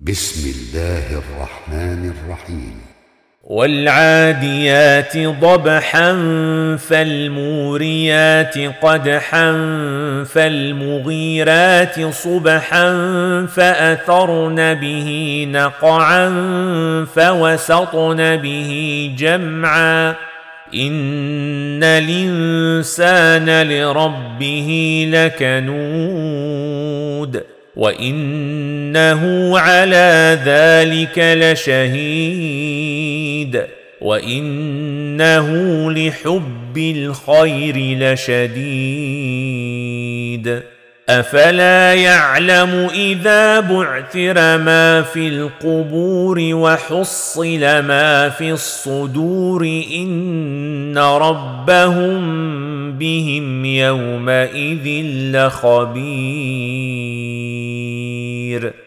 بسم الله الرحمن الرحيم والعاديات ضبحا فالموريات قدحا فالمغيرات صبحا فأثرن به نقعا فوسطن به جمعا إن الإنسان لربه لكنود وإنه على ذلك لشهيد وإنه لحب الخير لشديد أفلا يعلم إذا بعثر ما في القبور وحصل ما في الصدور إن ربهم بهم يومئذ لخبير